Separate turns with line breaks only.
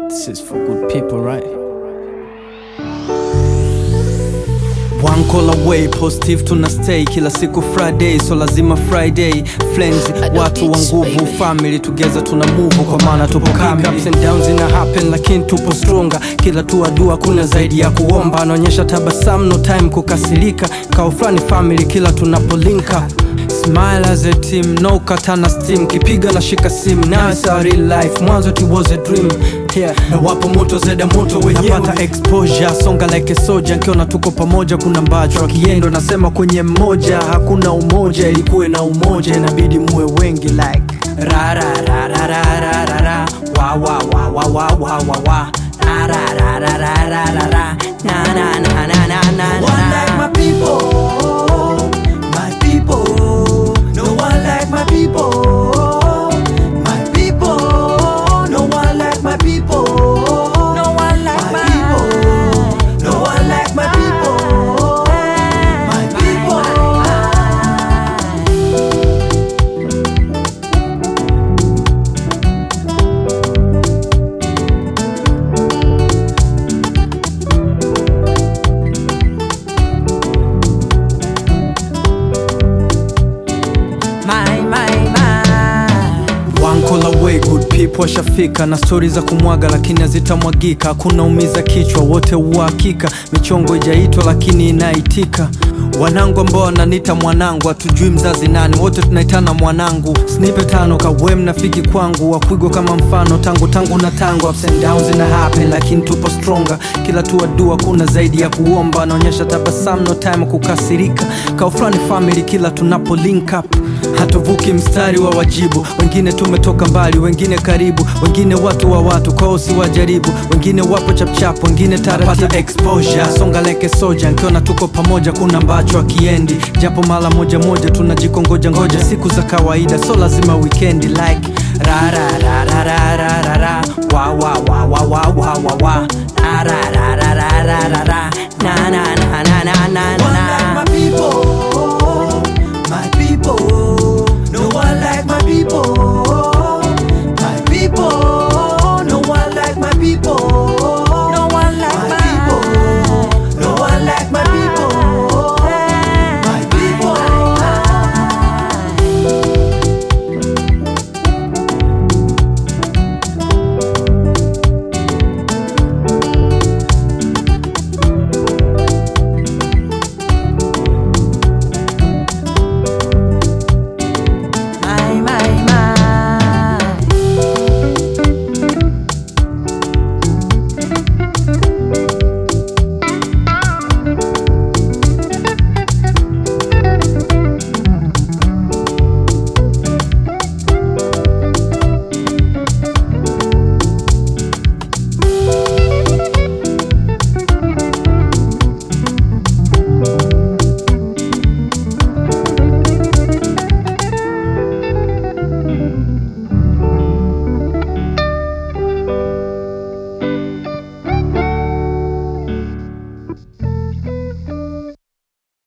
This is for good people, right? One call away, positive tuna stay. Kila siku Friday, so lazima Friday. Friends, watu wa nguvu, family together tuna move. Kwa maana tupo kami, ups and downs ina happen, lakini tupo stronger. Kila tuadua kuna zaidi ya kuomba. Anaonyesha tabasamu, no time kukasirika. Kao flani family kila tunapolinka. Smile as a team, no katana steam. Kipiga na shika sim, now it's our real life. Mwanzo it was a dream, yeah. Na wapo moto zeda moto wenyewe. Napata exposure, songa like a soldier. Nkiona tuko pamoja kuna mbacho akiendo. Nasema kwenye mmoja, hakuna umoja. Ilikuwe na umoja, inabidi muwe wengi like ra ra ra ra ra ra ra ra. Wa wa wa wa wa wa wa wa. Ra ra ra ra ra ra ra ra. Na na na na na na.
One like my people, my people. No one like my people, my people. No one like my people,
no one like my
people. No one like my people, my people.
One call away, good people washafika. Na stories za kumwaga lakini hazitamwagika. Hakuna umiza kichwa, wote uhakika. Michongo ijaitwa lakini inaitika. Wanangu ambao wananiita mwanangu, hatujui mzazi nani, wote tunaitana mwanangu. Snipe tano kawe mnafiki kwangu, wakuigo kama mfano. Tangu na tangu, ups and downs ina happen, lakini tupo stronger. Kila tuadua kuna zaidi ya kuomba. Anaonyesha tabasamu, no time kukasirika. Kao flani family kila tunapo link up. Hatuvuki mstari wa wajibu. Wengine tumetoka mbali, wengine karibu. Wengine watu wa watu, kwa usiwajaribu. Wengine wapo chapchap, wengine taratibu. Pata exposure, songa like a soldier. Nkiona tuko pamoja kuna mbacho akiendi. Japo mala moja moja tunajikongoja ngoja. Siku za kawaida, so lazima weekendi like ra ra ra ra ra ra ra ra. Wa wa wa wa wa wa wa wa. Ra ra ra ra ra ra ra. Na na na na.